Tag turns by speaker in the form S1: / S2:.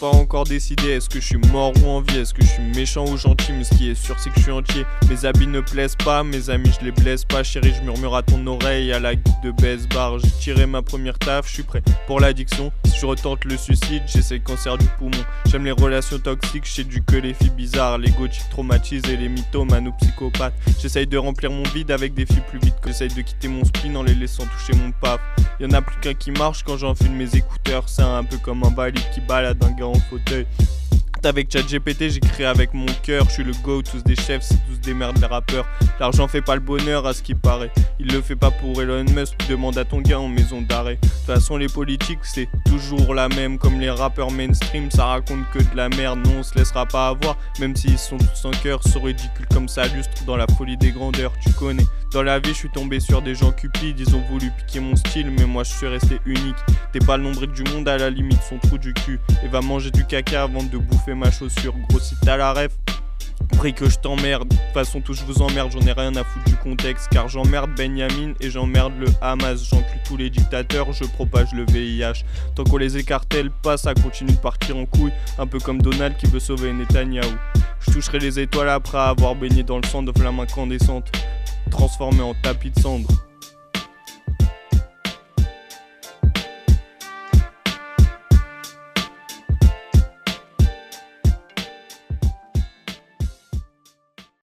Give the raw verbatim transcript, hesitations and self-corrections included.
S1: pas encore décidé, est-ce que je suis mort ou en vie, est-ce que je suis méchant ou gentil, mais ce qui est sûr c'est que je suis entier. Mes habits ne plaisent pas, mes amis je les blesse pas, chérie je murmure à ton oreille à la guide de baisse bar. J'ai tiré ma première taf, je suis prêt pour l'addiction. Si je retente le suicide, j'essaie le cancer du poumon. J'aime les relations toxiques, je sais du que les filles bizarres, les gothiques traumatisés, les mythomanes ou psychopathes. J'essaye de remplir mon vide avec des filles plus vite que j'essaye de quitter mon spleen en les laissant toucher mon paf. Y'en a plus qu'un qui marche quand j'enfile mes écouteurs, c'est un peu comme un valide qui balade un gars en fauteuil. Avec ChatGPT j'ai créé avec mon cœur, je suis le go, tous des chefs, c'est tous des merdes les rappeurs. L'argent fait pas le bonheur à ce qui paraît, il le fait pas pour Elon Musk, demande à ton gars en maison d'arrêt. De toute façon les politiques c'est toujours la même, comme les rappeurs mainstream ça raconte que de la merde. Non on se laissera pas avoir, même s'ils sont tous sans cœur, sont ridicules comme ça lustre dans la folie des grandeurs, tu connais. Dans la vie je suis tombé sur des gens cupides, ils ont voulu piquer mon style mais moi je suis resté unique. T'es pas le nombril du monde à la limite son trou du cul, et va manger du caca avant de bouffer ma chaussure. Gros si t'as la ref, prie que je t'emmerde. De toute façon tout je vous emmerde, j'en ai rien à foutre du contexte. Car j'emmerde Benjamin et j'emmerde le Hamas. J'encule tous les dictateurs, je propage le V I H. Tant qu'on les écartèle pas, ça continue de partir en couille. Un peu comme Donald qui veut sauver Netanyahou. Je toucherai les étoiles après avoir baigné dans le sang de flammes incandescentes, transformé en tapis de cendres.